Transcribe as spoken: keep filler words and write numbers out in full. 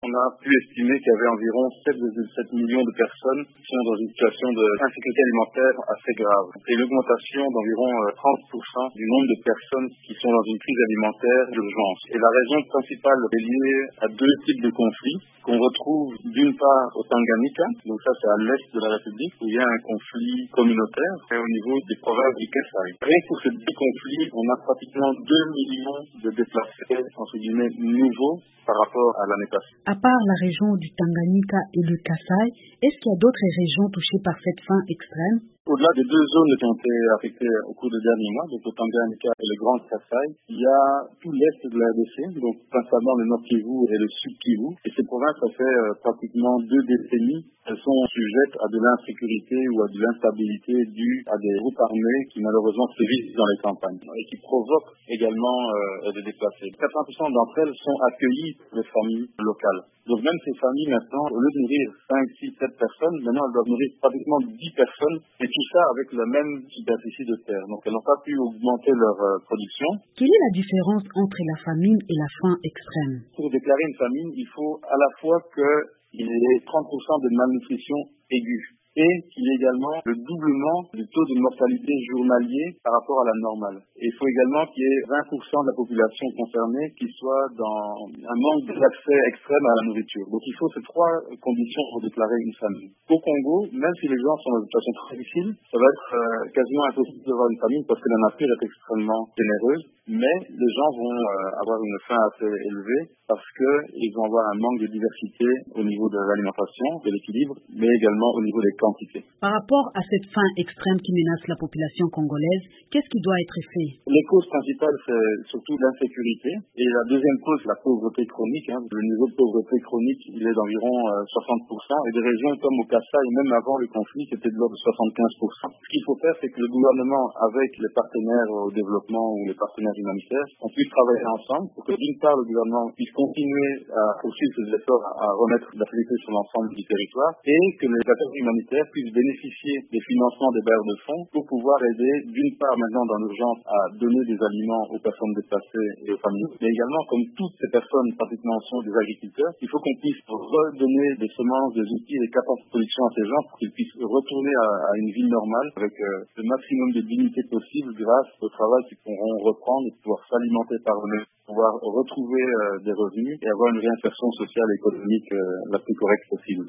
on a pu estimer qu'il y avait environ sept virgule sept millions de personnes qui sont dans une situation d'insécurité alimentaire assez grave. C'est une augmentation d'environ trente pour cent du nombre de personnes qui sont dans une crise alimentaire d'urgence. Et la raison principale est liée à deux types de conflits qu'on retrouve d'une part au Tanganyika, donc ça c'est à l'est de la République, où il y a un conflit communautaire, et au niveau des provinces du Kasaï. Rien que pour ces deux conflits, on a pratiquement deux millions de déplacés, entre guillemets, nouveaux par rapport à l'année passée. À part la région du Tanganyika et le Kasaï, est-ce qu'il y a d'autres régions touchées par cette faim extrême? Au-delà des deux zones qui ont été affectées au cours des derniers mois, donc le Tanganyika et le Grand Kasaï, il y a tout l'est de la R D C, donc principalement le Nord Kivu et le Sud Kivu. Et ces provinces, ça fait euh, pratiquement deux décennies, elles sont sujettes à de l'insécurité ou à de l'instabilité due à des groupes armés qui malheureusement sévissent dans les campagnes et qui provoquent également euh, des déplacés. quatre-vingts pour cent d'entre elles sont accueillies par les familles locales. Donc même ces familles maintenant, au lieu de nourrir cinq, six, sept personnes, maintenant elles doivent nourrir pratiquement dix personnes, et tout ça avec la même superficie de terre. Donc elles n'ont pas pu augmenter leur euh, production. Quelle est la différence entre la famine et la faim extrême? Pour déclarer une famine, il faut à la fois qu'il y ait trente pour cent de malnutrition aiguë et qu'il y ait également le doublement du taux de mortalité journalier par rapport à la normale. Et il faut également qu'il y ait vingt pour cent de la population concernée qui soit dans un manque d'accès extrême à la nourriture. Donc il faut ces trois conditions pour déclarer une famine. Au Congo, même si les gens sont dans une situation très difficile, ça va être euh, quasiment impossible d'avoir une famine parce que la nature est extrêmement généreuse, mais les gens vont euh, avoir une faim assez élevée parce qu'ils vont avoir un manque de diversité au niveau de l'alimentation, de l'équilibre, mais également au niveau des quantités. Par rapport à cette faim extrême qui menace la population congolaise, qu'est-ce qui doit être fait? Les causes principales, c'est surtout l'insécurité. Et la deuxième cause, la pauvreté chronique. Hein. Le niveau de pauvreté chronique, il est d'environ euh, soixante pour cent. Et des régions comme au Kasaï, même avant le conflit, c'était de l'ordre de soixante-quinze pour cent. Ce qu'il faut faire, c'est que le gouvernement, avec les partenaires au développement ou les partenaires humanitaires, on puisse travailler ensemble pour que d'une part, le gouvernement puisse continuer à poursuivre ses efforts à remettre la sécurité sur l'ensemble du territoire et que les acteurs humanitaires puissent bénéficier des financements des bailleurs de fonds pour pouvoir aider d'une part maintenant dans l'urgence à donner des aliments aux personnes déplacées et aux familles, mais également comme toutes ces personnes pratiquement sont des agriculteurs, il faut qu'on puisse redonner des semences, des outils et des capacités de production à ces gens pour qu'ils puissent retourner à, à une vie normale avec euh, le maximum de dignité possible grâce au travail qu'ils pourront reprendre et pouvoir s'alimenter par eux-mêmes, pouvoir retrouver euh, des revenus et avoir une réinsertion sociale et économique euh, la plus correcte possible.